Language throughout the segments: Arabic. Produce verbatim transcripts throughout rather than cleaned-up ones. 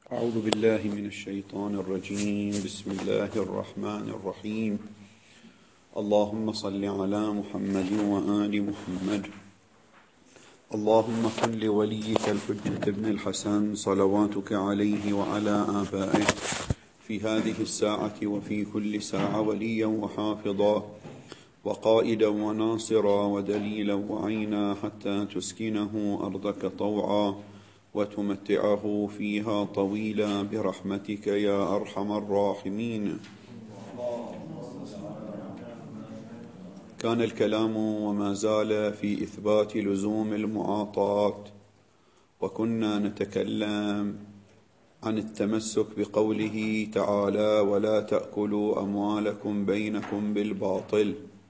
أعوذ بالله من الشيطان الرجيم. بسم الله الرحمن الرحيم. اللهم صل على محمد وآل محمد. اللهم كن لوليك الحجة ابن الحسن صلواتك عليه وعلى آبائه في هذه الساعة وفي كل ساعة وليا وحافظا وقائدا وناصرا ودليلا وعينا حتى تسكنه أرضك طوعا وتمتعه فيها طويلا برحمتك يا أرحم الراحمين. كان الكلام وما زال في إثبات لزوم المعاطاة، وكنا نتكلم عن التمسك بقوله تعالى: ولا تأكلوا أموالكم بينكم بالباطل.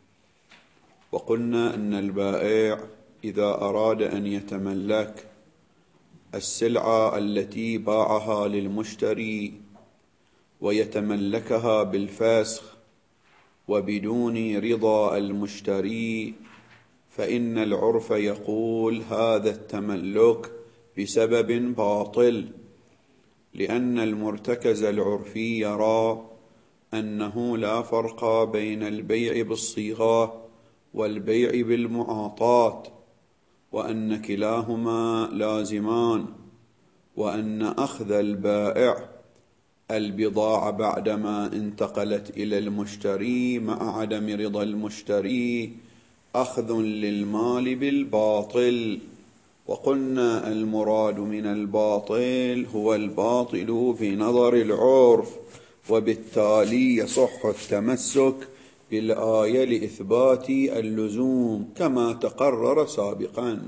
وقلنا أن البائع إذا أراد أن يتملك السلعة التي باعها للمشتري ويتملكها بالفسخ وبدون رضا المشتري، فإن العرف يقول هذا التملك بسبب باطل، لأن المرتكز العرفي يرى أنه لا فرق بين البيع بالصيغة والبيع بالمعاطاة، وأن كلاهما لازمان، وأن أخذ البائع البضاعة بعدما انتقلت إلى المشتري مع عدم رضا المشتري أخذ للمال بالباطل. وقلنا المراد من الباطل هو الباطل بنظر العرف، وبالتالي يصح التمسك بالآية لإثبات اللزوم كما تقرر سابقا.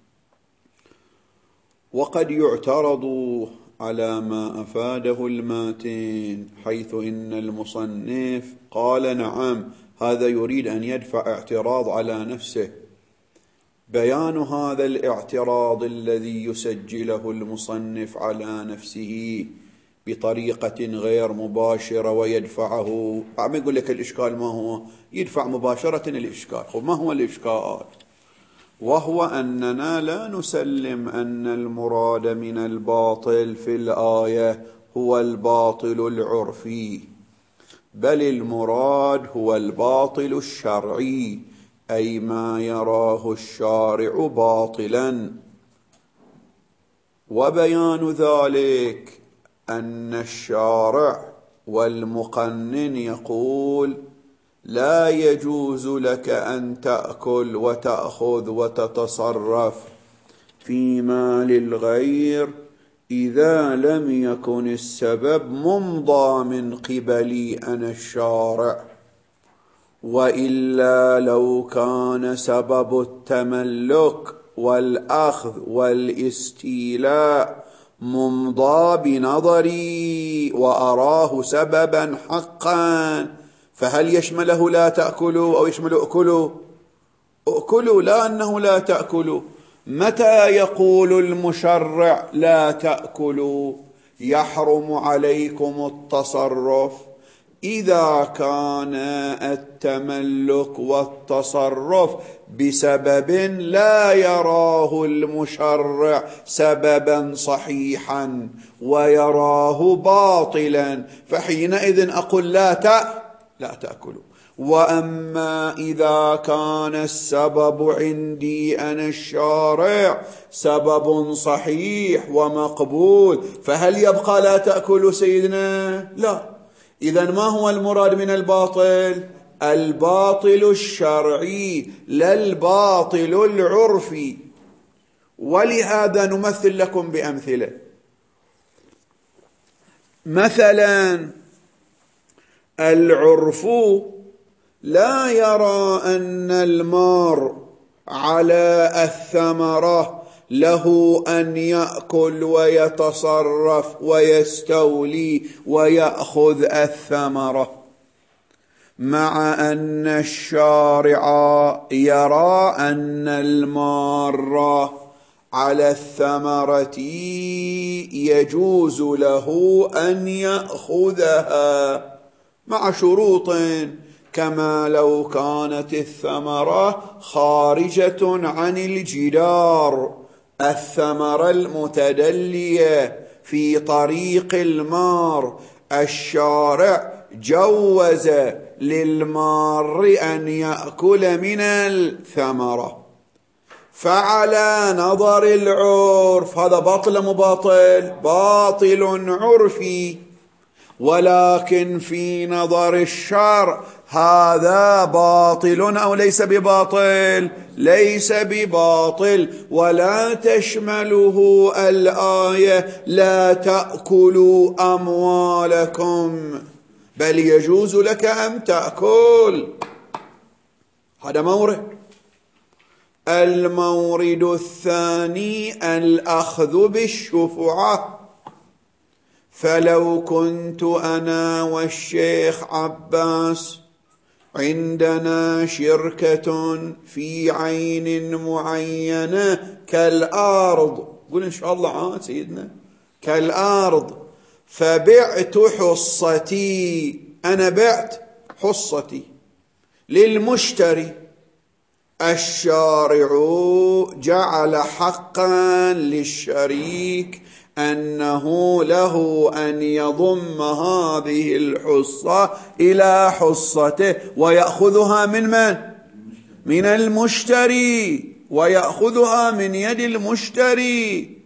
وقد يعترض على ما أفاده الماتن، حيث إن المصنف قال نعم هذا يريد أن يدفع اعتراض على نفسه. بيان هذا الاعتراض الذي يسجله المصنف على نفسه بطريقة غير مباشرة ويدفعه، عم يقول لك الإشكال ما هو؟ يدفع مباشرة الإشكال. ما هو الإشكال؟ وهو أننا لا نسلم أن المراد من الباطل في الآية هو الباطل العرفي، بل المراد هو الباطل الشرعي، أي ما يراه الشارع باطلا. وبيان ذلك أن الشارع والمقنن يقول لا يجوز لك أن تأكل وتأخذ وتتصرف في مال الغير إذا لم يكن السبب ممضى من قبلي أنا الشارع، وإلا لو كان سبب التملك والأخذ والاستيلاء ممضى بنظري وأراه سببا حقا، فهل يشمله لا تأكلوا أو يشمل أكلوا؟ أكلوا، لا أنه لا تأكلوا. متى يقول المشرع لا تأكلوا؟ يحرم عليكم التصرف إذا كان التملك والتصرف بسبب لا يراه المشرع سببا صحيحا ويراه باطلا، فحينئذ أقول لا تأ لا تأكلوا. وأما إذا كان السبب عندي أنا الشارع سبب صحيح ومقبول، فهل يبقى لا تأكلوا سيدنا؟ لا. إذن ما هو المراد من الباطل؟ الباطل الشرعي لا الباطل العرفي. ولهذا نمثل لكم بأمثلة. مثلا العرف لا يرى أن المار على الثمرة له أن يأكل ويتصرف ويستولي ويأخذ الثمرة، مع أن الشارع يرى أن المار على الثمرة يجوز له أن يأخذها مع شروط، كما لو كانت الثمرة خارجة عن الجدار، الثمرة المتدلية في طريق المار الشارع جوز للمار أن يأكل من الثمرة، فعلى نظر العرف هذا باطل مو باطل؟ باطل عرفي، ولكن في نظر الشرع هذا باطل أو ليس بباطل؟ ليس بباطل. ولا تشمله الآية لا تأكلوا أموالكم، بل يجوز لك أن تأكل. هذا مورد. المورد الثاني الأخذ بالشفعة. فلو كنت أنا والشيخ عباس عندنا شركة في عين معينة كالأرض، قل إن شاء الله عاد سيدنا، كالأرض، فبعت حصتي، أنا بعت حصتي للمشتري، الشارع جعل حقا للشريك أنه له أن يضم هذه الحصة إلى حصته ويأخذها من من؟ من المشتري، ويأخذها من يد المشتري.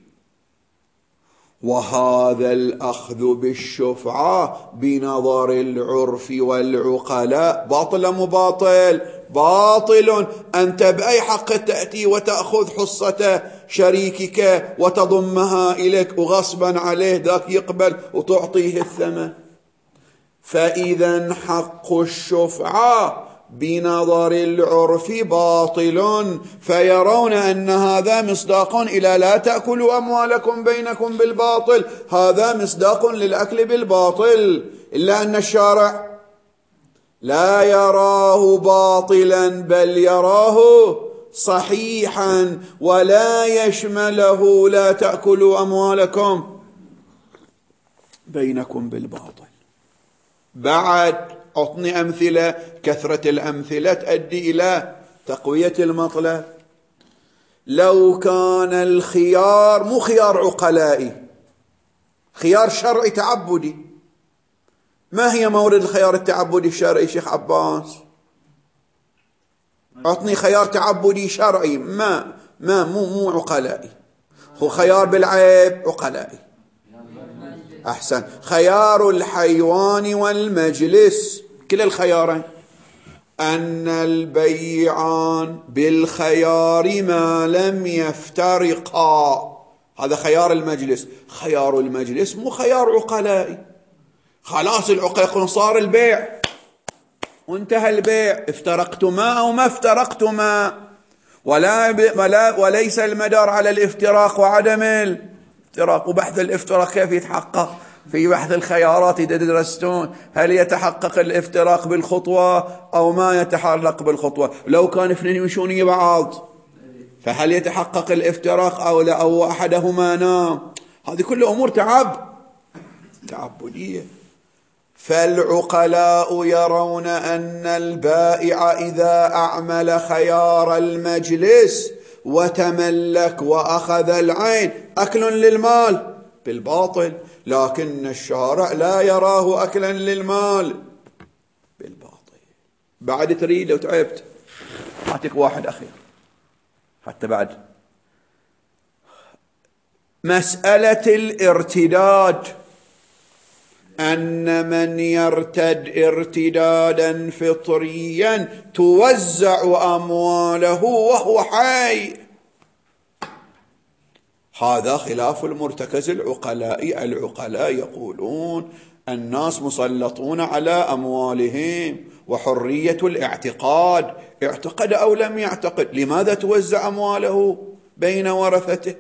وهذا الأخذ بالشفعة بنظر العرف والعقلاء باطل مو باطل؟ باطل. أنت بأي حق تأتي وتأخذ حصة شريكك وتضمها إليك وغصبا عليه ذاك يقبل وتعطيه الثمن؟ فإذا حق الشفعة بنظر العرف باطل، فيرون أن هذا مصداق إلى لا تأكلوا أموالكم بينكم بالباطل، هذا مصداق للأكل بالباطل، إلا أن الشارع لا يراه باطلا بل يراه صحيحا، ولا يشمله لا تأكلوا أموالكم بينكم بالباطل. بعد أعطني أمثلة، كثرة الأمثلة تؤدي إلى تقوية المطلب. لو كان الخيار مو خيار عقلائي، خيار شرعي تعبدي، ما هي مورد الخيار التعبدي الشرعي شيخ عباس؟ أعطني خيار تعبدي شرعي ما ما مو مو عقلائي. هو خيار بالعيب عقلائي. أحسن. خيار الحيوان والمجلس، كلا الخيارين، أن البيعان بالخيار ما لم يفترقا، هذا خيار المجلس. خيار المجلس مو خيار عقلائي. خلاص العقلاء يقولون صار البيع وانتهى البيع، افترقتما أو ما افترقتما، ولا, ولا وليس المدار على الافتراق وعدم الافتراق. وبحث الافتراق كيف يتحقق؟ في بحث الخيارات إذا درستون هل يتحقق الافتراق بالخطوة أو ما يتحقق بالخطوة؟ لو كان اثنين يمشون بعض فهل يتحقق الافتراق أو لا، أو أحدهما نام؟ هذه كل أمور تعب تعبدية. فالعقلاء يرون أن البائع إذا أعمل خيار المجلس وتملك وأخذ العين أكل للمال بالباطل، لكن الشارع لا يراه أكلا للمال بالباطل. بعد تريد لو تعبت أعطيك واحد أخير حتى بعد. مسألة الارتداد، أن من يرتد ارتدادا فطريا توزع أمواله وهو حي، هذا خلاف المرتكز العقلاء. العقلاء يقولون الناس مسلطون على أموالهم وحرية الاعتقاد، اعتقد أو لم يعتقد، لماذا توزع أمواله بين ورثته؟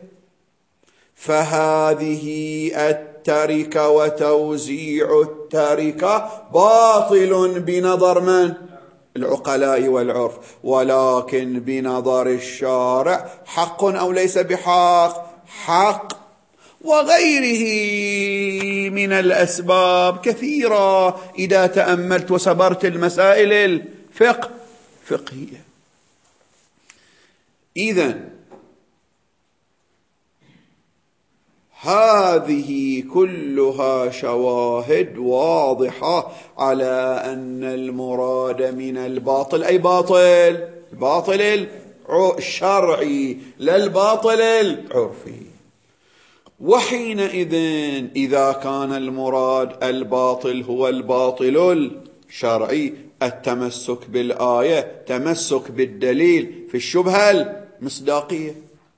فهذه التركة وتوزيع التركة باطل بنظر من؟ العقلاء والعرف، ولكن بنظر الشارع حق أو ليس بحق؟ حق. وغيره من الأسباب كثيرة إذا تأملت وسبرت المسائل الفقه فقهية. إذن هذه كلها شواهد واضحة على أن المراد من الباطل أي باطل الباطل الشرعي لا الباطل العرفي. وحينئذ إذا كان المراد الباطل هو الباطل الشرعي التمسك بالآية تمسك بالدليل في الشبهة المصداقية.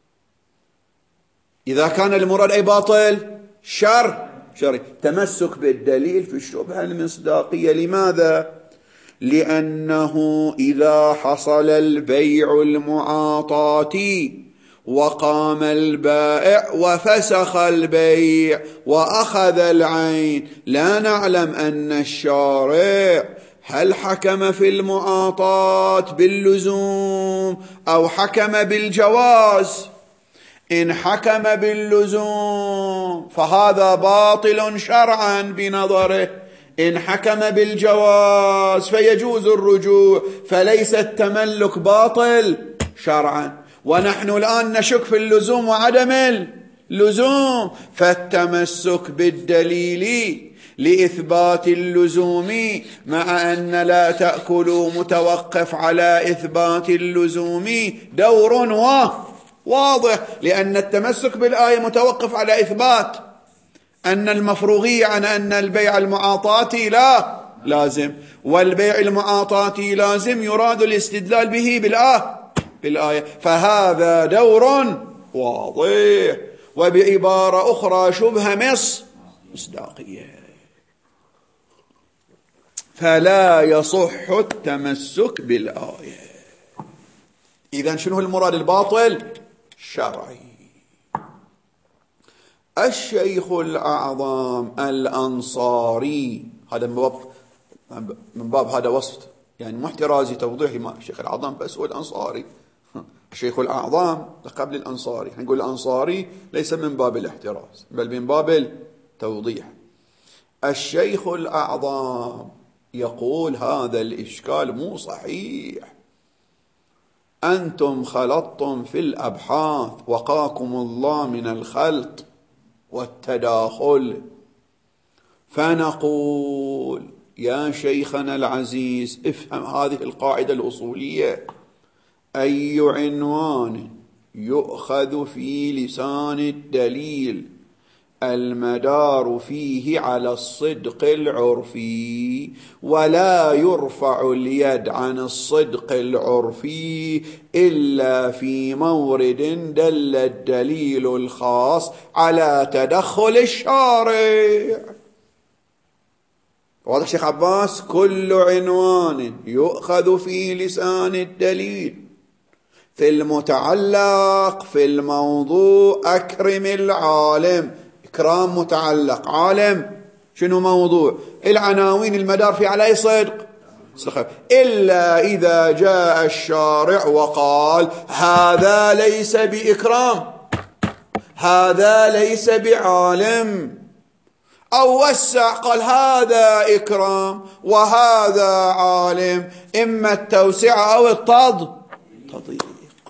إذا كان المراد أي باطل شر شرعي تمسك بالدليل في الشبهة المصداقية. لماذا؟ لأنه إذا حصل البيع المعاطاتي وقام البائع وفسخ البيع وأخذ العين لا نعلم أن الشارع هل حكم في المعاطاة باللزوم أو حكم بالجواز. إن حكم باللزوم فهذا باطل شرعا بنظره، إن حكم بالجواز فيجوز الرجوع، فليس التملك باطل شرعا. ونحن الآن نشك في اللزوم وعدم اللزوم، فالتمسك بالدليل لإثبات اللزوم مع أن لا تأكلوا متوقف على إثبات اللزوم دور واضح، لأن التمسك بالآية متوقف على إثبات أن المفروغية عن أن البيع المعاطاتي لا لازم، والبيع المعاطاتي لازم يراد الاستدلال به بالآية بالآية فهذا دور واضح. وبعبارة أخرى شبهة مص مصداقية، فلا يصح التمسك بالآية. إذن شنو المراد الباطل الشرعي؟ الشيخ الأعظم الأنصاري، هذا من باب من باب هذا وصف يعني محترازي توضيحي، ما الشيخ الأعظم بس هو الأنصاري. الشيخ الأعظم قبل الأنصاري، نقول الأنصاري ليس من باب الاحتراز بل من باب التوضيح. الشيخ الأعظم يقول هذا الإشكال مو صحيح، أنتم خلطتم في الأبحاث وقاكم الله من الخلط والتداخل. فنقول يا شيخنا العزيز افهم هذه القاعدة الأصولية: أي عنوان يؤخذ في لسان الدليل المدار فيه على الصدق العرفي، ولا يرفع اليد عن الصدق العرفي إلا في مورد دل الدليل الخاص على تدخل الشارع. واضح شيخ عباس؟ كل عنوان يؤخذ في لسان الدليل في المتعلق في الموضوع. أكرم العالم، إكرام متعلق، عالم شنو موضوع، العناوين المدار في على صدق، إلا إذا جاء الشارع وقال هذا ليس بإكرام، هذا ليس بعالم، أو وسع قال هذا إكرام وهذا عالم، إما التوسعة أو التضييق.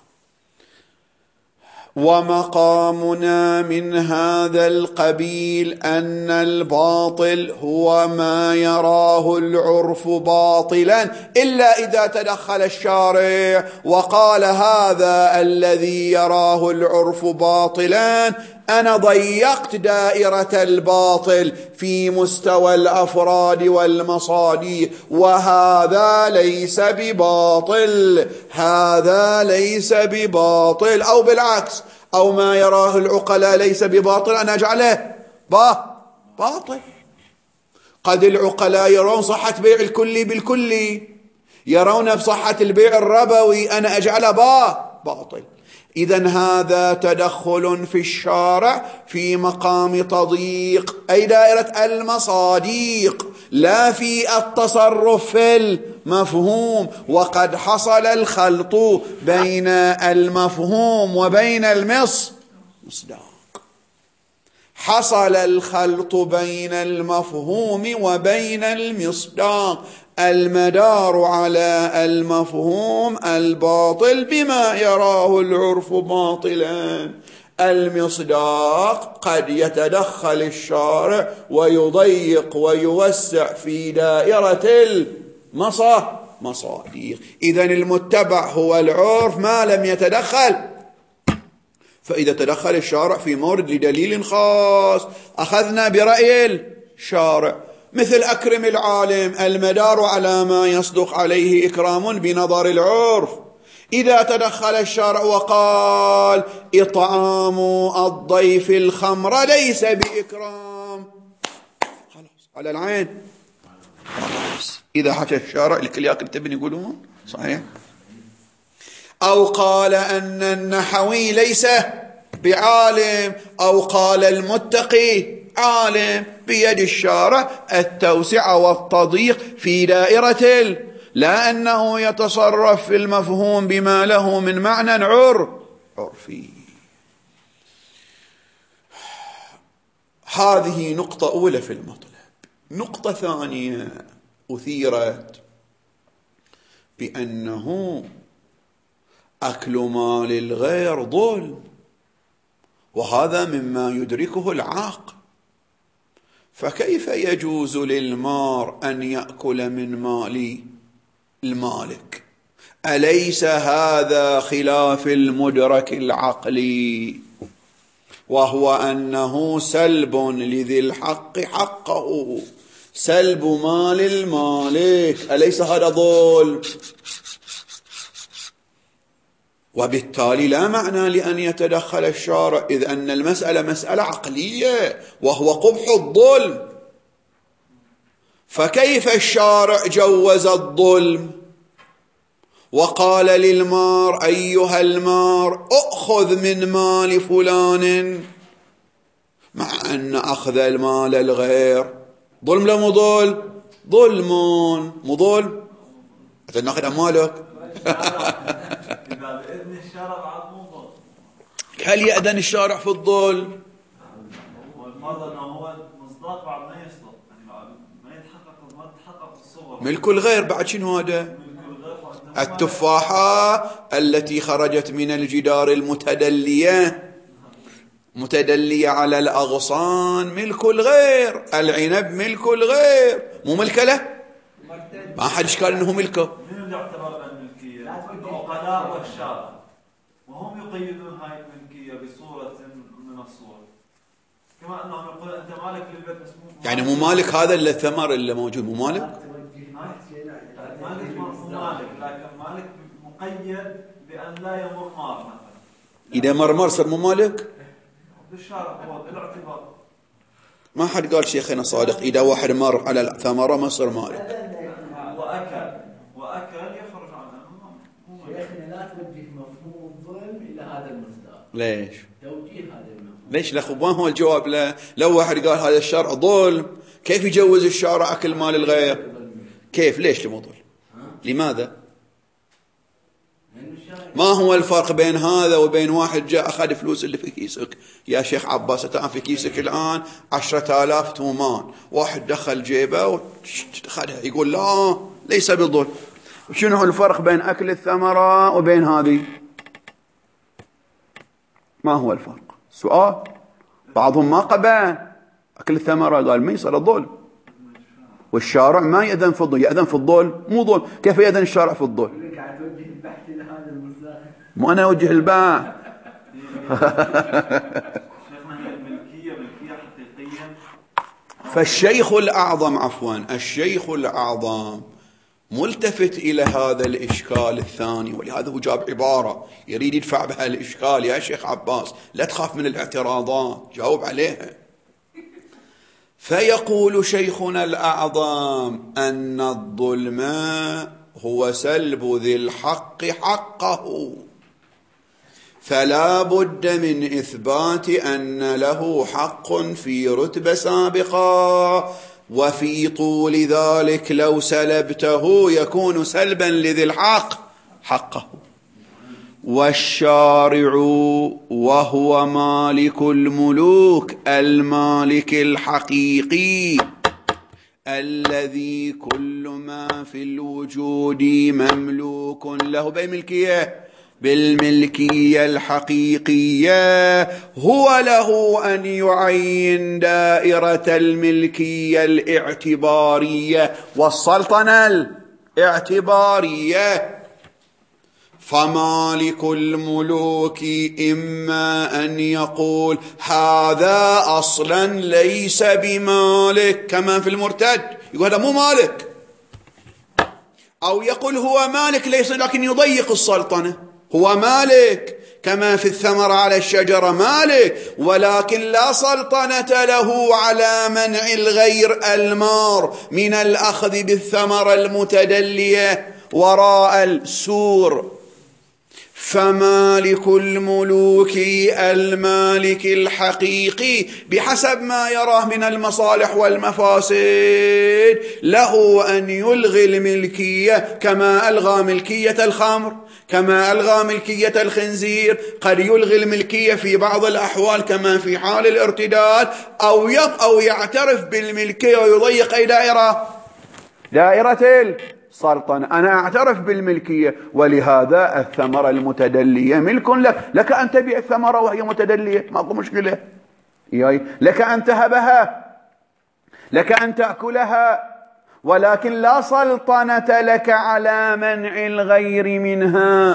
ومقامنا من هذا القبيل أن الباطل هو ما يراه العرف باطلا، إلا إذا تدخل الشارع وقال هذا الذي يراه العرف باطلا أنا ضيقت دائرة الباطل في مستوى الأفراد والمصادر، وهذا ليس بباطل، هذا ليس بباطل. أو بالعكس، أو ما يراه العقلاء ليس بباطل أنا أجعله باطل. قد العقلاء يرون صحة بيع الكلي بالكلي، يرون بصحة البيع الربوي أنا أجعله باطل. إذن هذا تدخل في الشارع في مقام تضييق أي دائرة المصاديق، لا في التصرف في المفهوم. وقد حصل الخلط بين المفهوم وبين المصداق، حصل الخلط بين المفهوم وبين المصداق، المدار على المفهوم الباطل بما يراه العرف باطلا، المصداق قد يتدخل الشارع ويضيق ويوسع في دائرة المصاديق. إذن المتبع هو العرف ما لم يتدخل. فإذا تدخل الشارع في مورد لدليل خاص أخذنا برأي الشارع، مثل أكرم العالم، المدار على ما يصدق عليه إكرام بنظر العرف. إذا تدخل الشارع وقال إطعام الضيف الخمر ليس بإكرام، خلاص على العين. إذا حكى الشارع الكل ياكل تبن يقولون صحيح. أو قال أن النحوي ليس بعالم، أو قال المتقي عالم، بيد الشارع التوسعة والتضييق في دائرة، لا أنه يتصرف في المفهوم بما له من معنى عرفي. هذه نقطة أولى في المطلب. نقطة ثانية أثيرت بأنه أكل مال الغير ظلم، وهذا مما يدركه العاقل. فكيف يجوز للمار أن يأكل من مال المالك؟ أليس هذا خلاف المدرك العقلي، وهو أنه سلب لذي الحق حقه، سلب مال المالك، أليس هذا ظلم؟ وبالتالي لا معنى لأن يتدخل الشارع، إذ أن المسألة مسألة عقلية وهو قبح الظلم. فكيف الشارع جوز الظلم وقال للمار أيها المار أخذ من مال فلان، مع أن أخذ المال الغير ظلم لا مو ظلم؟ ظلم مو ظلم؟ ناخذ أموالك. هل يأذن الشارع في الظلم؟ ملك الغير بعد شنو هذا؟ التفاحة التي خرجت من الجدار المتدلية متدلية على الأغصان ملك الغير، العنب ملك الغير، مو ملكه له؟ ما حد قال انه ملكه. من اللي اعتبر الملكية؟ العقلاء والشارع، وهم يقيدون هاي الملكية بصورة من الصور، كما انهم يقولون انت مالك للبيت اسمه يعني مو مالك هذا الا الثمر اللي موجود، مو مالك؟ مالك مو مالك، لكن مالك مقيد بأن لا يمر مار مثلا. إذا مر مر صار مو مالك؟ بالشارع هو الاعتبار. ما حد قال شيخنا صادق إذا واحد مر على الثمرة ما صار مالك. وأكل وأكل يخرج عنه. شيخنا لا توجه مفهوم الظلم إلى هذا المصداق. ليش؟ توجيه هذا المفهوم. ليش لأخو ما هو الجواب له؟ لو واحد قال هذا الشرع ظلم كيف يجوز الشارع أكل مال الغير؟ كيف؟ ليش لمو ظلم؟ لماذا؟ ما هو الفرق بين هذا وبين واحد جاء أخذ فلوس اللي في كيسك؟ يا شيخ عباس الآن في كيسك الآن عشرة آلاف تومان، واحد دخل جيبه وأخذها، يقول لا ليس بالظلم. شنو هو الفرق بين أكل الثمرة وبين هذه؟ ما هو الفرق؟ سؤال. بعضهم ما قبل أكل الثمرة، قال ما يصير الظلم، والشارع ما يأذن في الظلم. يأذن في الظلم مو ظلم. كيف يأذن الشارع في الظلم؟ مو أنا أوجه البحث. فالشيخ الأعظم عفوا الشيخ الأعظم ملتفت إلى هذا الإشكال الثاني، ولهذا هو جاب عبارة يريد يدفع بها الإشكال. يا شيخ عباس لا تخاف من الاعتراضات، جاوب عليها. فيقول شيخنا الأعظم أن الظلم هو سلب ذي الحق حقه، فلا بد من إثبات أن له حق في رتبة سابقة، وفي طول ذلك لو سلبته يكون سلبا لذي الحق حقه. والشارع وهو مالك الملوك المالك الحقيقي الذي كل ما في الوجود مملوك له. بأي ملكية؟ بالملكية الحقيقية هو له أن يعين دائرة الملكية الاعتبارية والسلطنة الاعتبارية. فمالك الملوك إما أن يقول هذا أصلا ليس بمالك كما في المرتد، يقول هذا مو مالك، أو يقول هو مالك ليس لكن يضيق السلطنة، هو مالك كما في الثمرة على الشجرة مالك ولكن لا سلطنة له على منع الغير المار من الأخذ بالثمرة المتدلية وراء السور. فمالك الملوك المالك الحقيقي بحسب ما يراه من المصالح والمفاسد له أن يلغي الملكية كما ألغى ملكية الخمر، كما ألغى ملكية الخنزير، قد يلغي الملكية في بعض الأحوال كما في حال الارتداد، أو أو يعترف بالملكية ويضيق أي دائرة، دائرة السلطنة. أنا أعترف بالملكية ولهذا الثمرة المتدلية ملك لك، لك أن تبيع الثمرة وهي متدلية ماكو مشكلة، لك أن تهبها، لك أن تأكلها، ولكن لا سلطنة لك على منع الغير منها.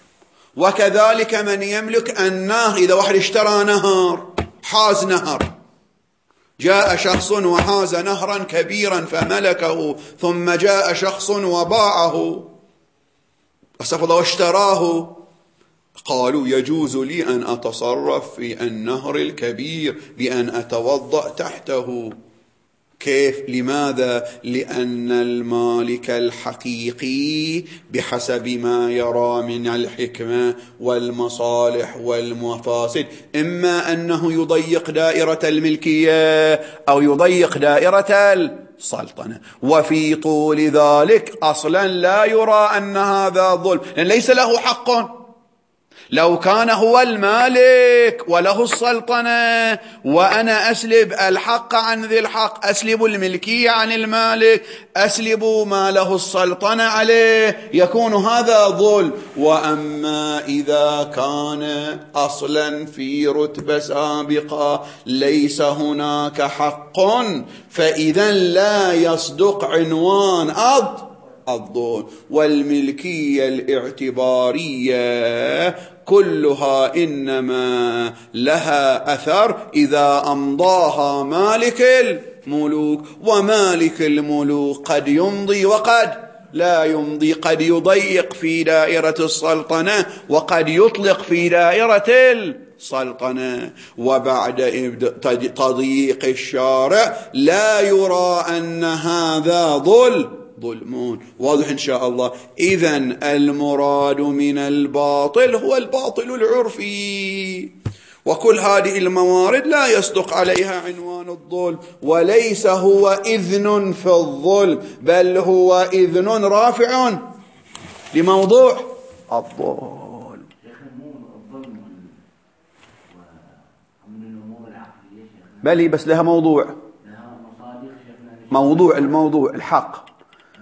وكذلك من يملك النهر، إذا واحد اشترى نهر، حاز نهر، جاء شخص وحاز نهرا كبيرا فملكه، ثم جاء شخص وباعه أسف الله واشتراه، قالوا يجوز لي أن أتصرف في النهر الكبير بأن أتوضأ تحته. كيف؟ لماذا؟ لأن المالك الحقيقي بحسب ما يرى من الحكمة والمصالح والمفاسد إما أنه يضيق دائرة الملكية أو يضيق دائرة السلطنة، وفي طول ذلك أصلا لا يرى أن هذا ظلم، لأن ليس له حق. لو كان هو المالك وله السلطنة وأنا أسلب الحق عن ذي الحق، أسلب الملكية عن المالك، أسلب ما له السلطنة عليه، يكون هذا ظلم. وأما إذا كان أصلا في رتبة سابقة ليس هناك حق، فإذا لا يصدق عنوان أض الظلم. والملكية الاعتبارية كلها إنما لها أثر إذا أمضاها مالك الملوك، ومالك الملوك قد يمضي وقد لا يمضي، قد يضيق في دائرة السلطنة وقد يطلق في دائرة السلطنة. وبعد تضييق الشارع لا يرى أن هذا ظلم ظلمون. واضح إن شاء الله. إذن المراد من الباطل هو الباطل العرفي، وكل هذه الموارد لا يصدق عليها عنوان الظلم، وليس هو إذن في الظلم بل هو إذن رافع لموضوع الظلم. بلي بس لها موضوع، موضوع الموضوع الحق.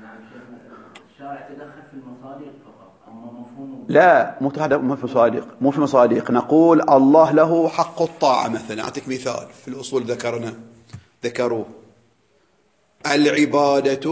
لا مو هذا مو في مصادق، مو في مصادق. نقول الله له حق الطاعة مثلا. أعطيك مثال في الأصول ذكرنا ذكروه، العبادة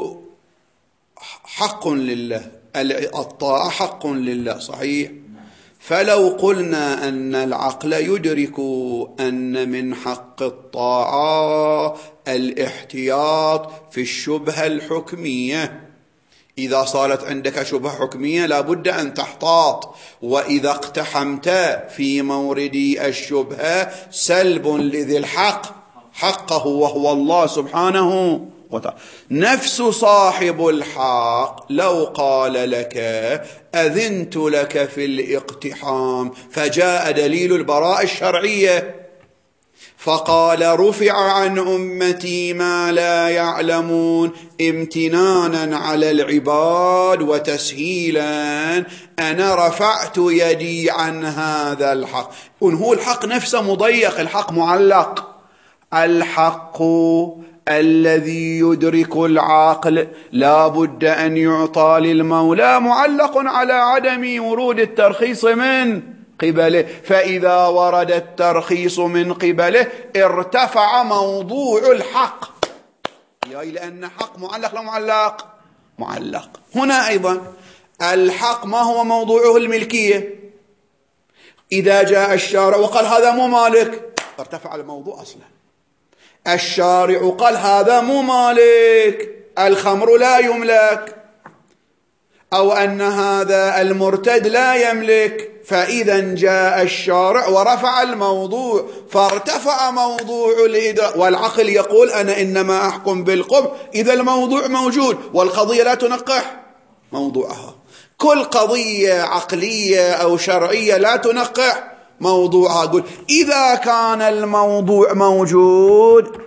حق لله، الطاعة حق لله، صحيح؟ فلو قلنا أن العقل يدرك أن من حق الطاعة الاحتياط في الشبهة الحكمية، إذا صارت عندك شبهة حكمية لابد أن تحتاط، وإذا اقتحمت في مورد الشبهة سلب لذي الحق حقه وهو الله سبحانه وتعالى. نفس صاحب الحق لو قال لك أذنت لك في الاقتحام فجاء دليل البراءة الشرعية فقال رفع عن أمتي ما لا يعلمون امتنانا على العباد وتسهيلا، أنا رفعت يدي عن هذا الحق. هو الحق نفسه مضيق، الحق معلق، الحق الذي يدرك العقل لا بد أن يعطى للمولى معلق على عدم ورود الترخيص من قبله، فإذا ورد الترخيص من قبله ارتفع موضوع الحق، يعني لأن حق معلق لا معلق معلق. هنا أيضا الحق ما هو موضوعه؟ الملكية. إذا جاء الشارع وقال هذا مو مالك ارتفع الموضوع أصلا. الشارع قال هذا مو مالك، الخمر لا يملك، أو أن هذا المرتد لا يملك، فإذا جاء الشارع ورفع الموضوع فارتفع موضوع الإدراك، والعقل يقول أنا إنما أحكم بالقبح إذا الموضوع موجود، والقضية لا تنقح موضوعها. كل قضية عقلية أو شرعية لا تنقح موضوعها. أقول إذا كان الموضوع موجود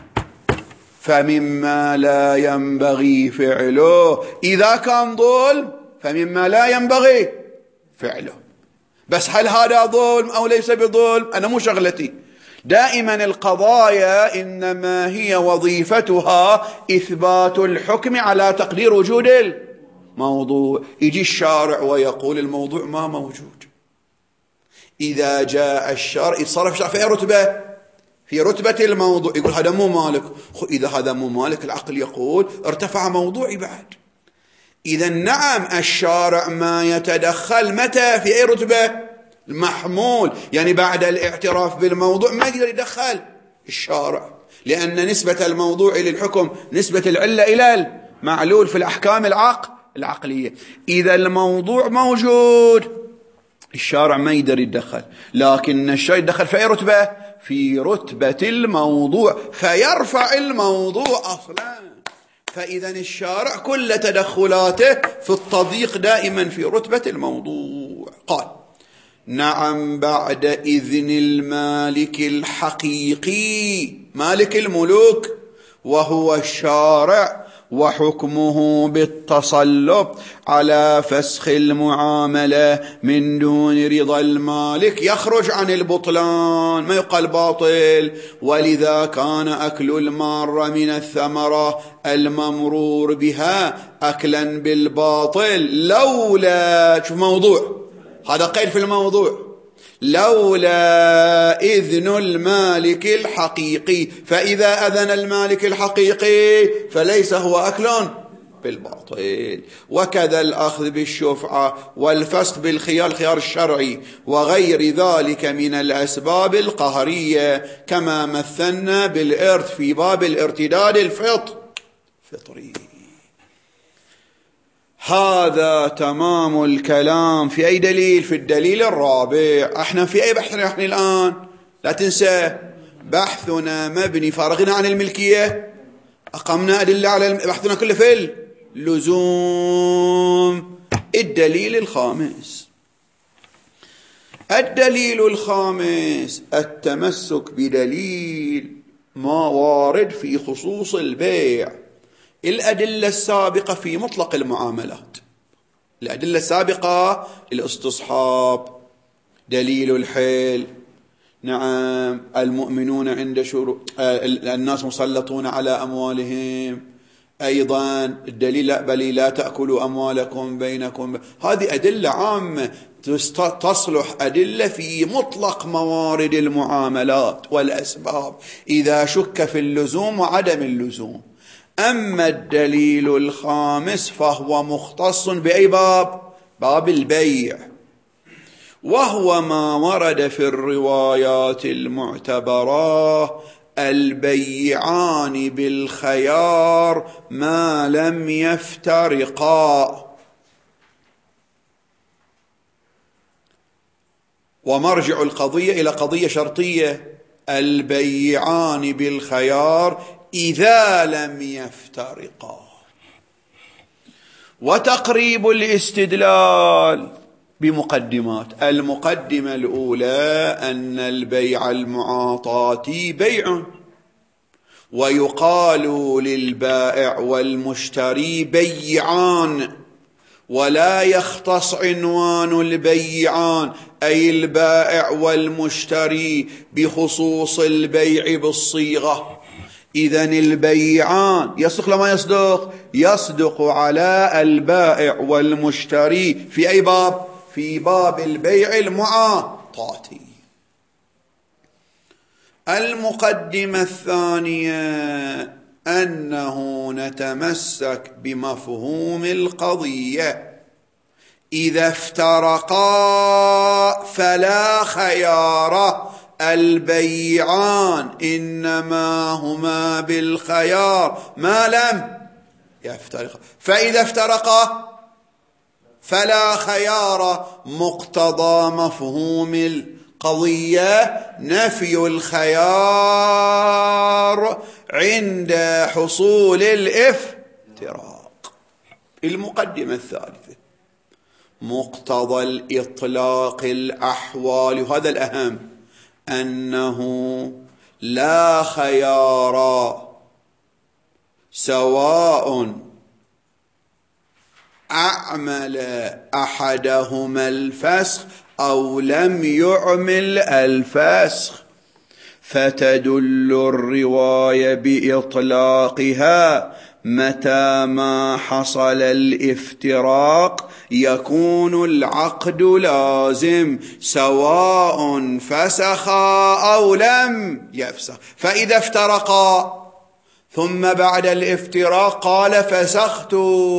فمما لا ينبغي فعله، إذا كان ظلم فمما لا ينبغي فعله. بس هل هذا ظلم أو ليس بظلم؟ أنا مو شغلتي. دائما القضايا إنما هي وظيفتها إثبات الحكم على تقدير وجود الموضوع. يجي الشارع ويقول الموضوع ما موجود. إذا جاء الشارع يتصرف الشارع في أي رتبة؟ في رتبة الموضوع. يقول هذا مو مالك، إذا هذا مو مالك العقل يقول ارتفع موضوعي بعد. إذا نعم الشارع ما يتدخل متى؟ في أي رتبة؟ المحمول، يعني بعد الاعتراف بالموضوع ما يقدر يدخل الشارع، لأن نسبة الموضوع للحكم نسبة العلة إلى المعلول في الأحكام العقل العقلية. إذا الموضوع موجود الشارع ما يقدر يتدخل، لكن الشارع يتدخل في أي رتبة؟ في رتبة الموضوع، فيرفع الموضوع أصلا. فإذا الشارع كل تدخلاته في التضييق دائما في رتبة الموضوع. قال نعم بعد إذن المالك الحقيقي، مالك الملوك وهو الشارع، وحكمه بالتصلب على فسخ المعاملة من دون رضا المالك يخرج عن البطلان، ما يقال باطل. ولذا كان أكل المارة من الثمرة الممرور بها أكلا بالباطل لولا، شوف موضوع هذا قيد في الموضوع، لولا إذن المالك الحقيقي، فإذا أذن المالك الحقيقي فليس هو أكل بالباطل. وكذا الأخذ بالشفعة والفسخ بالخيار، الخيار الشرعي، وغير ذلك من الأسباب القهرية، كما مثلنا بالإرث في باب الارتداد الفطري. هذا تمام الكلام. في أي دليل؟ في الدليل الرابع. احنا في أي بحثنا احنا الآن؟ لا تنسى بحثنا مبني فارغنا عن الملكية، أقمنا أدلة على بحثنا كله في اللزوم. الدليل الخامس، الدليل الخامس التمسك بدليل ما وارد في خصوص البيع. الأدلة السابقة في مطلق المعاملات، الأدلة السابقة الاستصحاب، دليل الحيل، نعم المؤمنون عند شروط، الناس مسلطون على أموالهم، أيضا الدليل لا بل لا تأكلوا أموالكم بينكم. هذه أدلة عامة تصلح أدلة في مطلق موارد المعاملات والأسباب إذا شك في اللزوم وعدم اللزوم. أما الدليل الخامس فهو مختص بأي باب؟ باب البيع، وهو ما ورد في الروايات المعتبرة البيعان بالخيار ما لم يفترقا. ومرجع القضية إلى قضية شرطية، البيعان بالخيار إذا لم يفترقا. وتقريب الاستدلال بمقدمات. المقدمة الأولى أن البيع المعاطاتي بيع، ويقال للبائع والمشتري بيعان، ولا يختص عنوان البيعان أي البائع والمشتري بخصوص البيع بالصيغة. إذن البيعان يصدق لما يصدق؟ يصدق على البائع والمشتري في أي باب؟ في باب البيع المعاطاتي. المقدمة الثانية أنه نتمسك بمفهوم القضية. إذا افترقا فلا خيار، البيعان إنما هما بالخيار ما لم يفترقا، فإذا افترقا فلا خيار. مقتضى مفهوم القضية نفي الخيار عند حصول الافتراق. المقدمة الثالثة مقتضى الإطلاق الأحوال، وهذا الأهم، أنه لا خيار سواء أعمل أحدهما الفسخ أو لم يعمل الفسخ، فتدل الرواية بإطلاقها متى ما حصل الافتراق يكون العقد لازم سواء فسخ أو لم يفسخ. فإذا افترقا ثم بعد الافتراق قال فسخت،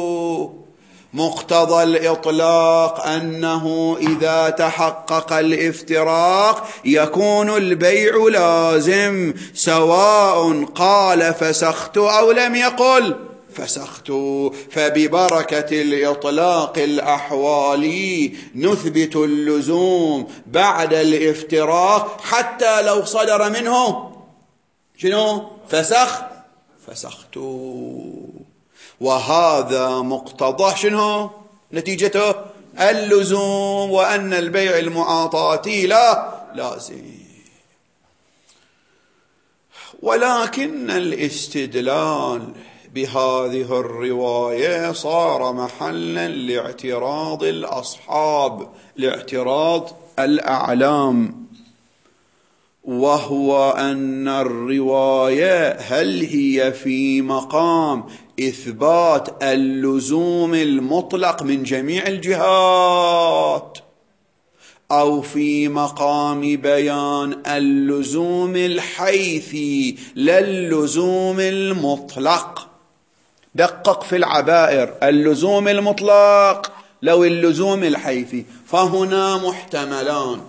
مقتضى الإطلاق أنه إذا تحقق الافتراق يكون البيع لازم سواء قال فسخت أو لم يقل فسخت. فببركة الإطلاق الأحوالي نثبت اللزوم بعد الافتراق حتى لو صدر منه شنو؟ فسخ فسخت. وهذا مقتضى شنو؟ نتيجته اللزوم، وأن البيع المعاطاتي لا لازم. ولكن الاستدلال بهذه الرواية صار محلا لاعتراض الأصحاب، لاعتراض الأعلام، وهو أن الرواية هل هي في مقام إثبات اللزوم المطلق من جميع الجهات أو في مقام بيان اللزوم الحيثي لا اللزوم المطلق. دقق في العبائر، اللزوم المطلق لو اللزوم الحيثي، فهنا محتملان.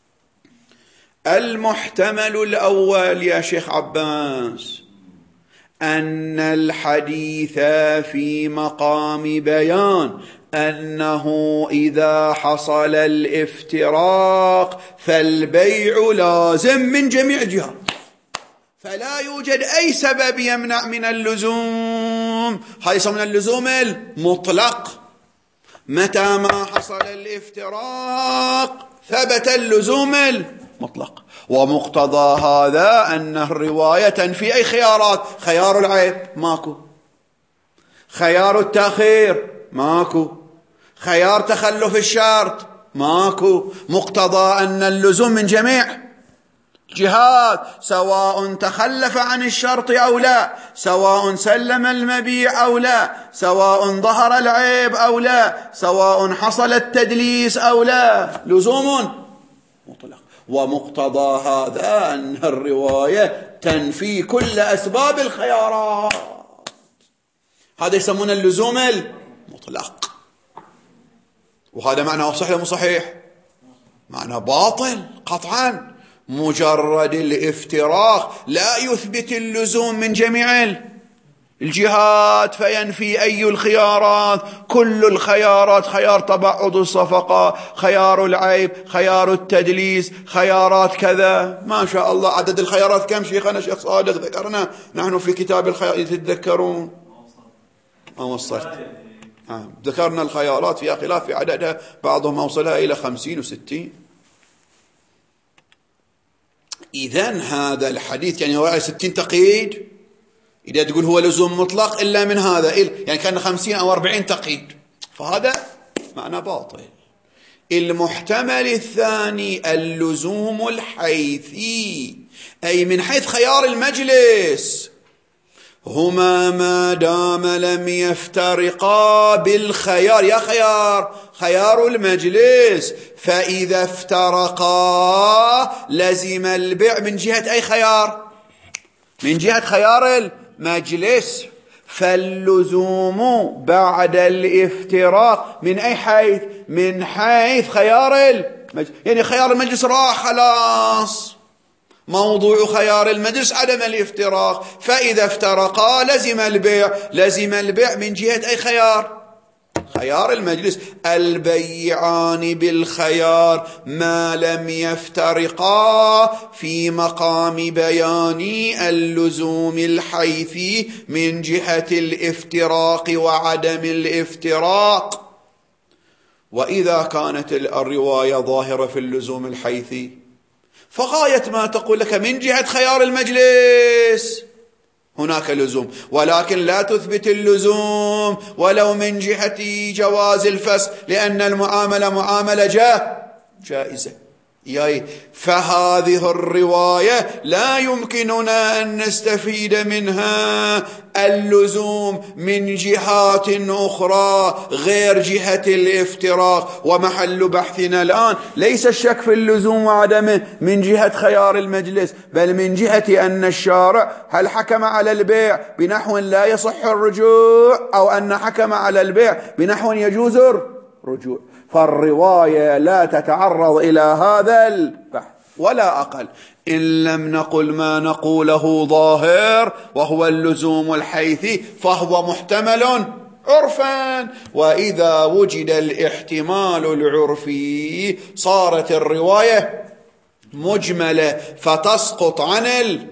المحتمل الأول يا شيخ عباس أن الحديث في مقام بيان أنه إذا حصل الافتراق فالبيع لازم من جميع جهات، فلا يوجد أي سبب يمنع من اللزوم، هذا من اللزوم المطلق. متى ما حصل الافتراق ثبت اللزوم المطلق. ومقتضى هذا أن الرواية تنفي أي خيارات. خيار العيب ماكو، خيار التأخير ماكو، خيار تخلف الشرط ماكو. مقتضى أن اللزوم من جميع جهات، سواء تخلف عن الشرط أو لا، سواء سلم المبيع أو لا، سواء ظهر العيب أو لا، سواء حصل التدليس أو لا، لزوم مطلق. ومقتضى هذا أن الرواية تنفي كل أسباب الخيارات، هذا يسمون اللزوم المطلق. وهذا معناه صحيح ولا مو صحيح؟ معناه باطل قطعا. مجرد الافتراق لا يثبت اللزوم من جميع الجهات فينفي أي الخيارات. كل الخيارات، خيار تبعض الصفقة، خيار العيب، خيار التدليس، خيارات كذا، ما شاء الله. عدد الخيارات كم شيخنا شيخ صادق؟ ذكرنا نحن في كتاب الخيارات، تتذكرون؟ ما وصلت. آه. ذكرنا الخيارات فيها خلاف في عددها، بعضهم أوصلها إلى خمسين وستين. إذن هذا الحديث يعني هو ستين تقييد. إذا تقول هو لزوم مطلق إلا من هذا، يعني كان خمسين أو أربعين تقييد، فهذا معنى باطل. المحتمل الثاني اللزوم الحيثي، أي من حيث خيار المجلس هما ما دام لم يفترقا بالخيار، يا خيار خيار المجلس، فإذا افترقا لزم البيع من جهة أي خيار؟ من جهة خيار المجلس. فاللزوم بعد الافتراق من أي حيث؟ من حيث خيار المجلس، يعني خيار المجلس راح خلاص، موضوع خيار المجلس عدم الافتراق، فإذا افترقا لزم البيع. لزم البيع من جهة أي خيار؟ خيار المجلس. البيعان بالخيار ما لم يفترقا في مقام بيان اللزوم الحيثي من جهة الافتراق وعدم الافتراق. وإذا كانت الرواية ظاهرة في اللزوم الحيثي فغاية ما تقول لك من جهة خيار المجلس هناك لزوم، ولكن لا تثبت اللزوم ولو من جهة جواز الفسخ، لأن المعاملة معاملة جا جائزة. ياي فهذه الرواية لا يمكننا أن نستفيد منها اللزوم من جهات أخرى غير جهة الافتراق. ومحل بحثنا الآن ليس الشك في اللزوم وعدمه من جهة خيار المجلس، بل من جهة أن الشارع هل حكم على البيع بنحو لا يصح الرجوع، أو أن حكم على البيع بنحو يجوز الرجوع. فالرواية لا تتعرض إلى هذا البحث ولا أقل. إن لم نقل ما نقوله ظاهر وهو اللزوم الحيثي فهو محتمل عرفا، وإذا وجد الاحتمال العرفي صارت الرواية مجملة فتسقط عن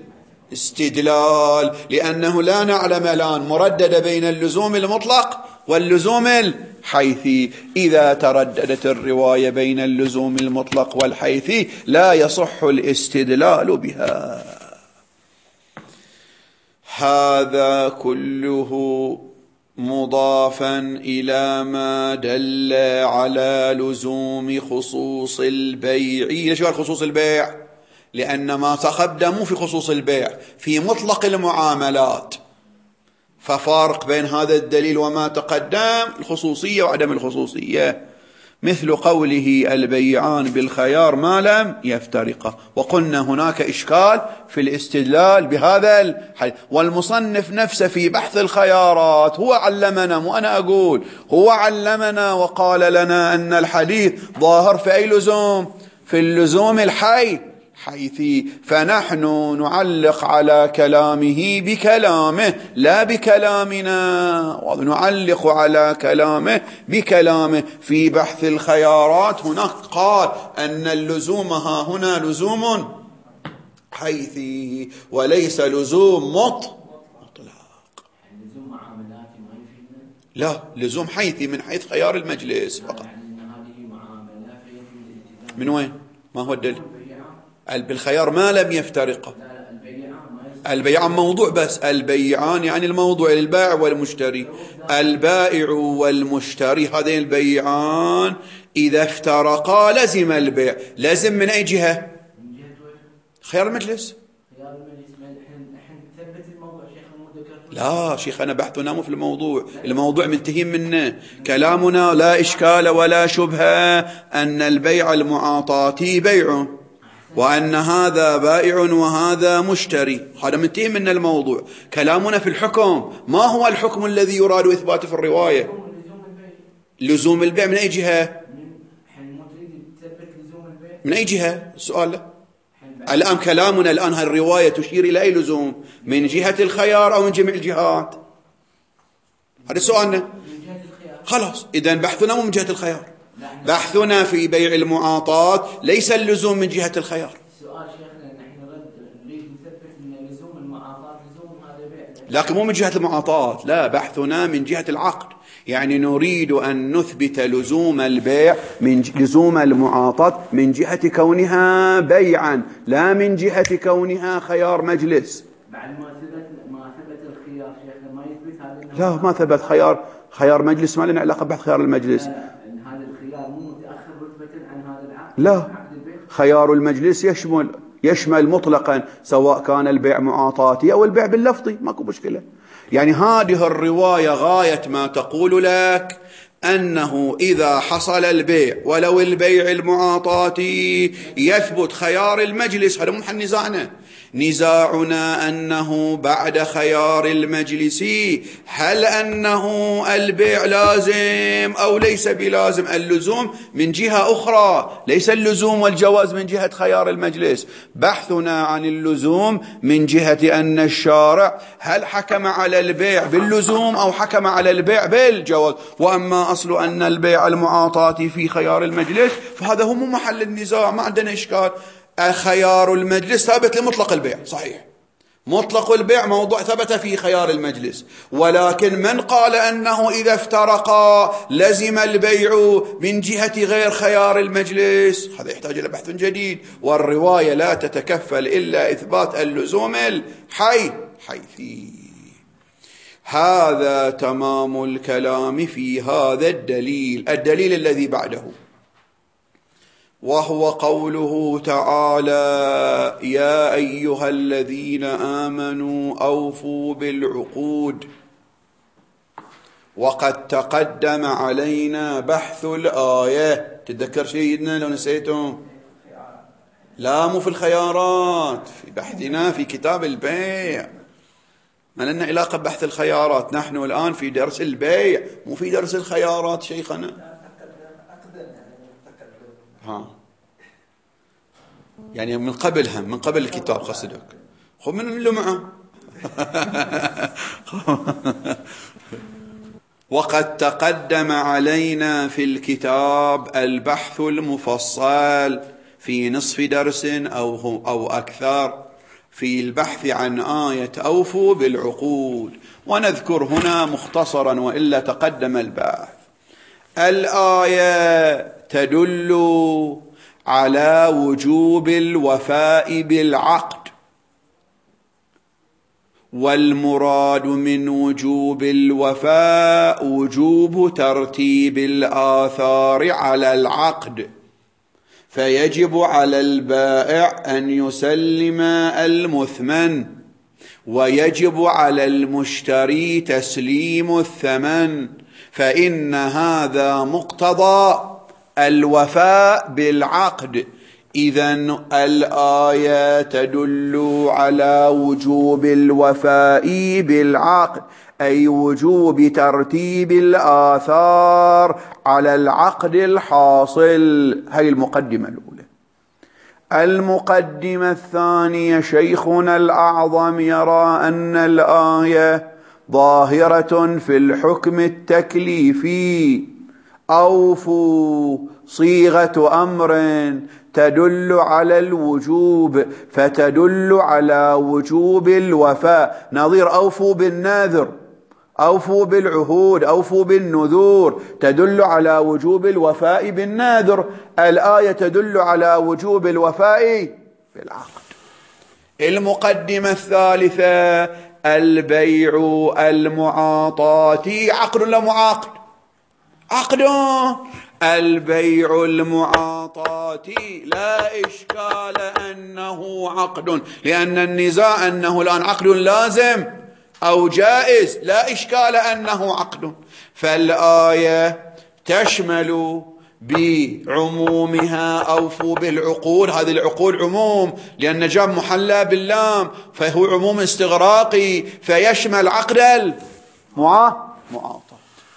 الاستدلال، لأنه لا نعلم الآن مردد بين اللزوم المطلق واللزوم الحيثي. إذا ترددت الرواية بين اللزوم المطلق والحيثي لا يصح الاستدلال بها. هذا كله مضافا إلى ما دل على لزوم خصوص البيع. ليش قال خصوص البيع؟ لأن ما تقدم في خصوص البيع في مطلق المعاملات، ففارق بين هذا الدليل وما تقدم الخصوصية وعدم الخصوصية، مثل قوله البيعان بالخيار ما لم يفترقا. وقلنا هناك إشكال في الاستدلال بهذا الحديث، والمصنف نفسه في بحث الخيارات هو علمنا، وأنا أقول هو علمنا وقال لنا أن الحديث ظاهر في أي لزوم؟ في اللزوم الحي حيثي، فنحن نعلق على كلامه بكلامه لا بكلامنا، ونعلق على كلامه بكلامه. في بحث الخيارات هناك قال أن اللزوم ها هنا لزوم حيثي وليس لزوم مطلق. لا، لزوم حيثي من حيث خيار المجلس فقط. من وين؟ ما هو الدليل؟ بالخيار ما لم يفترق. البيعان موضوع، بس البيعان يعني الموضوع البائع والمشتري. البائع والمشتري هذين البيعان إذا افترقا لزم البيع. لازم من أي جهة؟ خيار المجلس. لا شيخنا بحثنا مو في الموضوع، الموضوع منتهين منه. كلامنا لا إشكال ولا شبهة أن البيع المعاطاتي بيع، وأن هذا بائع وهذا مشتري، هذا منتهي من الموضوع. كلامنا في الحكم، ما هو الحكم الذي يراد إثباته في الرواية؟ لزوم البيع من أي جهة؟ من أي جهة؟ السؤال له. الآن كلامنا الآن هالرواية تشير إلى أي لزوم؟ من جهة الخيار أو من جميع الجهات؟ هذا سؤالنا. خلاص، إذن بحثنا مو من جهة الخيار، بحثنا في بيع المعاطات ليس اللزوم من جهة الخيار. سؤال شيخنا، نحن نريد نثبت ان لزوم المعاطات لزوم هذا بيع، لكن مو من جهة المعاطات، لا، بحثنا من جهة العقد. يعني نريد أن نثبت لزوم البيع من لزوم المعاطات من جهة كونها بيعا، لا من جهة كونها خيار مجلس. بعد ما ثبت ما ثبت الخيار شيخنا ما يثبت هذا. لا، ما ثبت خيار خيار مجلس، ما لنا علاقة بحث خيار المجلس. هذا الخيار مو متأخر رتبة عن هذا العقد؟ لا، خيار المجلس يشمل يشمل مطلقا سواء كان البيع معاطاتي أو البيع باللفظي، ماكو مشكلة. يعني هذه الرواية غاية ما تقول لك أنه إذا حصل البيع ولو البيع المعاطاتي يثبت خيار المجلس. هذا مو محل نزاعنا. نزاعنا أنه بعد خيار المجلس هل أنه البيع لازم أو ليس بلازم. اللزوم من جهة أخرى، ليس اللزوم والجواز من جهة خيار المجلس. بحثنا عن اللزوم من جهة أن الشارع هل حكم على البيع باللزوم أو حكم على البيع بالجواز. وأما أصل أن البيع المعاطاتي في خيار المجلس فهذا هو محل النزاع، ما عندنا إشكال. خيار المجلس ثابت لمطلق البيع، صحيح، مطلق البيع موضوع ثبت في خيار المجلس. ولكن من قال أنه إذا افترقا لزم البيع من جهة غير خيار المجلس، هذا يحتاج إلى بحث جديد. والرواية لا تتكفل إلا إثبات اللزوم الحي حيثي. هذا تمام الكلام في هذا الدليل. الدليل الذي بعده وهو قوله تعالى: يا أيها الذين آمنوا أوفوا بالعقود. وقد تقدم علينا بحث الآية. تتذكر سيدنا لو نسيتم؟ لا، مو في الخيارات، في بحثنا في كتاب البيع. ما لنا علاقة ببحث الخيارات، نحن الآن في درس البيع مو في درس الخيارات شيخنا. ها يعني من قبلها، من قبل الكتاب قصدك، خذ من اللمعة. وقد تقدم علينا في الكتاب البحث المفصل في نصف درس أو أو أكثر في البحث عن آية أوفوا بالعقود. ونذكر هنا مختصرا وإلا تقدم البحث. الآية تدل على وجوب الوفاء بالعقد، والمراد من وجوب الوفاء وجوب ترتيب الآثار على العقد. فيجب على البائع أن يسلم المثمن، ويجب على المشتري تسليم الثمن، فإن هذا مقتضى الوفاء بالعقد. إذن الآية تدل على وجوب الوفاء بالعقد، أي وجوب ترتيب الآثار على العقد الحاصل. هذه المقدمة الأولى. المقدمة الثانية: شيخنا الأعظم يرى أن الآية ظاهرة في الحكم التكليفي. أوفوا صيغة أمر تدل على الوجوب، فتدل على وجوب الوفاء، نظير أوفوا بالنذر، أوفوا بالعهود، أوفوا بالنذور، تدل على وجوب الوفاء بالنذر. الآية تدل على وجوب الوفاء بالعقد. المقدمة الثالثة: البيع المعاطاتي عقد لا معاقد؟ عقد. البيع المعاطاتي لا إشكال أنه عقد، لأن النزاع أنه الآن عقد لازم أو جائز، لا إشكال أنه عقد. فالآية تشمل بعمومها أوفوا بالعقود. هذه العقود عموم لأن جاب محلى باللام، فهو عموم استغراقي، فيشمل عقد المعاطاة.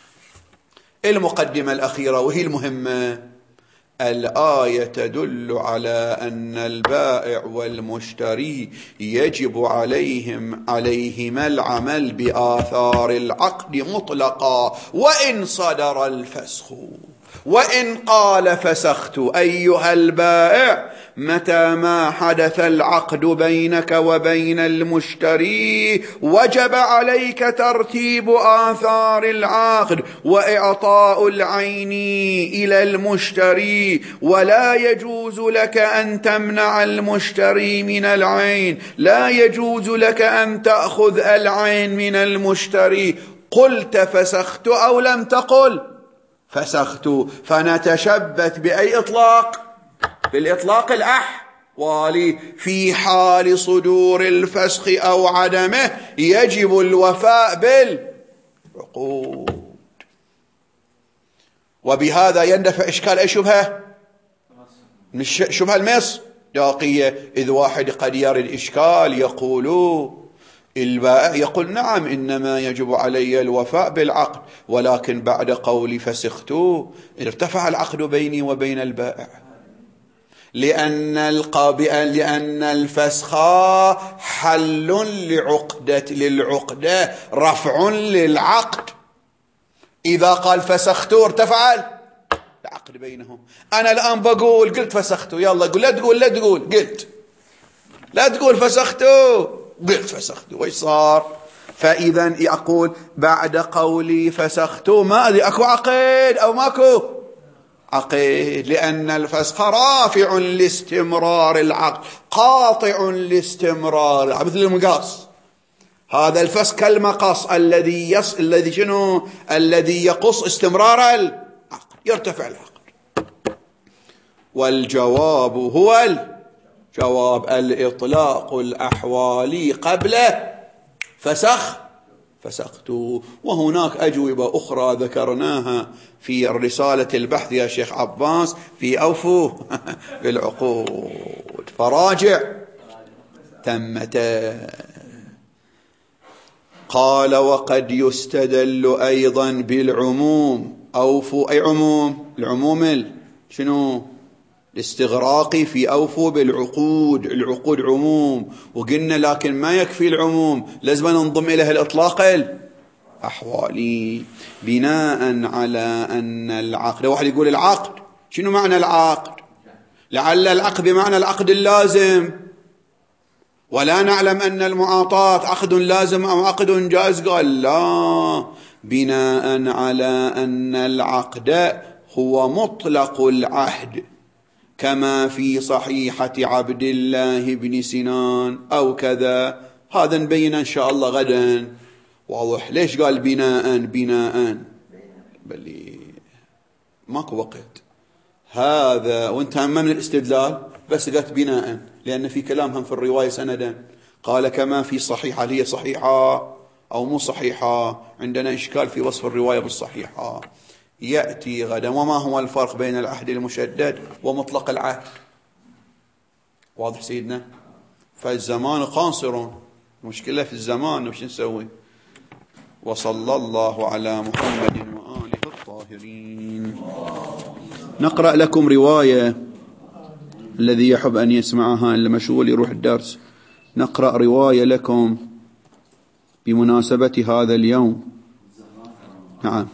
المقدمة الأخيرة وهي المهمة: الآية تدل على أن البائع والمشتري يجب عليهم عليهما العمل بآثار العقد مطلقا، وإن صدر الفسخ. وإن قال فسخت أيها البائع متى ما حدث العقد بينك وبين المشتري وجب عليك ترتيب آثار العقد وإعطاء العين إلى المشتري، ولا يجوز لك أن تمنع المشتري من العين، لا يجوز لك أن تأخذ العين من المشتري. قلت فسخت أو لم تقل فسخت. فنتشبث بأي إطلاق؟ بالإطلاق الأحوالي. في حال صدور الفسخ أو عدمه يجب الوفاء بالعقود. وبهذا يندفع إشكال أي شبهة؟ شبهة المصداقية. إذ واحد قد يرى الإشكال يقول البائع يقول نعم إنما يجب علي الوفاء بالعقد، ولكن بعد قولي فسخت ارتفع العقد بيني وبين البائع، لأن القابئة لأن الفسخ حل لعقدة للعقدة رفع للعقد. إذا قال فسخت ارتفع العقد بينهم. أنا الآن بقول قلت فسخت، يلا قل لا تقول لا تقول قلت لا تقول فسخت قلت فسخت، وإيش صار؟ فإذا يقول بعد قولي فسخت ما أدري أكو عقد أو ماكو عقد، لأن الفسخ رافع لاستمرار العقد قاطع لاستمرار العقد، مثل المقاص. هذا الفسخ كالمقص الذي يص الذي شنو الذي يقص استمرار العقد، يرتفع العقد. والجواب هو الجواب الإطلاق الأحوالي قبل فسخ فسخت. وهناك أجوبة أخرى ذكرناها في الرسالة البحث يا شيخ عباس في أوفوا بالعقود، فراجع تمتا. قال وقد يستدل أيضا بالعموم. أوفوا أي عموم؟ العموم شنو؟ الاستغراقي في أوفوا بالعقود. العقود عموم، وقلنا لكن ما يكفي العموم، لازم ننضم إليه الإطلاق الأحوالي بناء على أن العقد. واحد يقول العقد شنو معنى العقد؟ لعل العقد بمعنى العقد اللازم، ولا نعلم أن المعاطاة عقد لازم أو عقد جائز. قال لا، بناء على أن العقد هو مطلق العهد كما في صحيحة عبد الله بن سنان أو كذا. هذا نبين إن شاء الله غدا. واضح ليش قال بناء بناء؟ بل ماكو وقت هذا، وانت هم من الاستدلال بس قلت بناء لأن في كلامهم في الرواية سندا. قال كما في صحيحة، هي صحيحة أو مو صحيحة؟ عندنا إشكال في وصف الرواية بالصحيحة، يأتي غدا. وما هو الفرق بين العهد المشدد ومطلق العهد؟ واضح سيدنا؟ فالزمان قاصر، المشكلة في الزمان، وش نسوي؟ وصلى الله على محمد وآله الطاهرين. نقرأ لكم رواية، الذي يحب أن يسمعها اللي مشغول يروح الدرس. نقرأ رواية لكم بمناسبة هذا اليوم. نعم،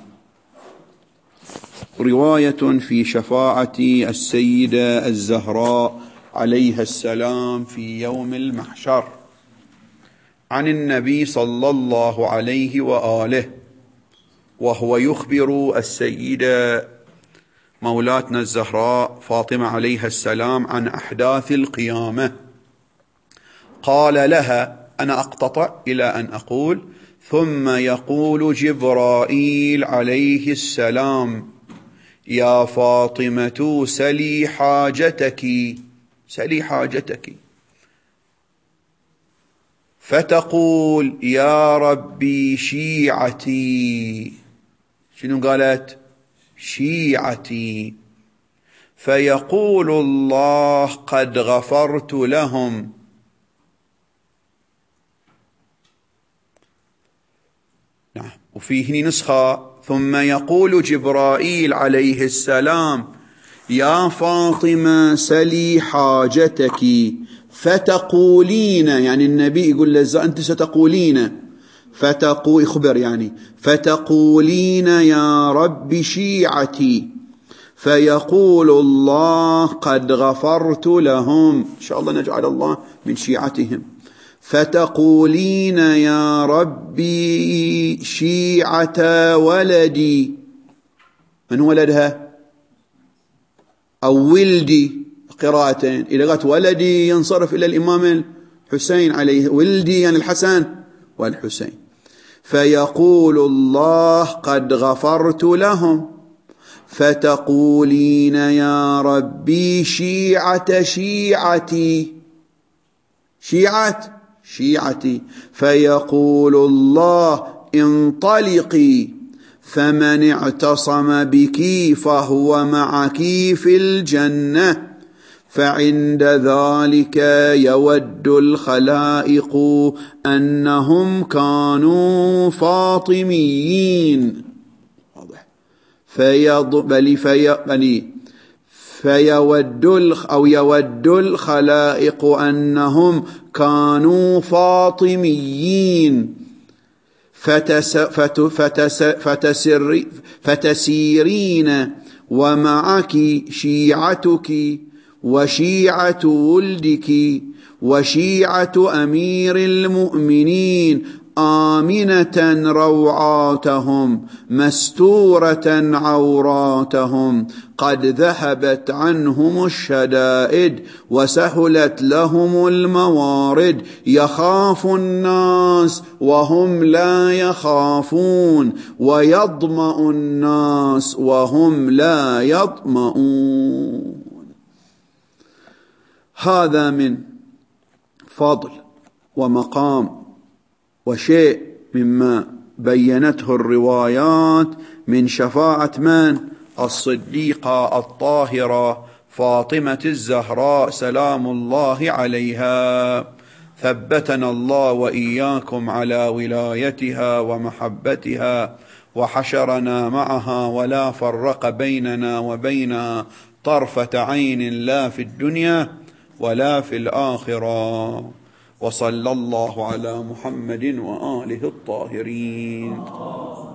رواية في شفاعة السيدة الزهراء عليها السلام في يوم المحشر عن النبي صلى الله عليه وآله، وهو يخبر السيدة مولاتنا الزهراء فاطمة عليها السلام عن أحداث القيامة. قال لها، أنا أقتطع إلى أن أقول: ثم يقول جبرائيل عليه السلام: يا فاطمة سلي حاجتك سلي حاجتك فتقول: يا ربي شيعتي. شنو قالت؟ شيعتي. فيقول الله: قد غفرت لهم. نعم. وفيه هنا نسخة: ثم يقول جبرائيل عليه السلام: يا فاطمة سلي حاجتك فتقولين، يعني النبي يقول له أنت ستقولين، فتقول خبر يعني، فتقولين: يا رب شيعتي. فيقول الله: قد غفرت لهم. إن شاء الله نجعل الله من شيعتهم. فتقولين: يا ربي شيعة ولدي. من ولدها؟ أو ولدي، قراءتين. إذا قالت ولدي ينصرف إلى الإمام الحسين عليه، ولدي يعني الحسن والحسين. فيقول الله: قد غفرت لهم. فتقولين يا ربي شيعة شيعتي شيعة شيعتي، فيقول الله انطلقي، فمن اعتصم بك فهو معك في الجنة. فعند ذلك يود الخلائق أنهم كانوا فاطميين. واضح. فيضبل في فيود أو يود الخلائق أنهم كانوا فاطميين، فتس فتس فتسر فتسيرين ومعك شيعتك وشيعة ولدك وشيعة أمير المؤمنين آمنة روعاتهم مستورة عوراتهم، قد ذهبت عنهم الشدائد وسهلت لهم الموارد، يخاف الناس وهم لا يخافون، ويظمأ الناس وهم لا يظمؤون. هذا من فضل ومقام وشيء مما بينته الروايات من شفاعة من؟ الصديقة الطاهرة فاطمة الزهراء سلام الله عليها. ثبتنا الله وإياكم على ولايتها ومحبتها، وحشرنا معها ولا فرق بيننا وبينها طرفة عين، لا في الدنيا ولا في الآخرة. وصلى الله على محمد وآله الطاهرين.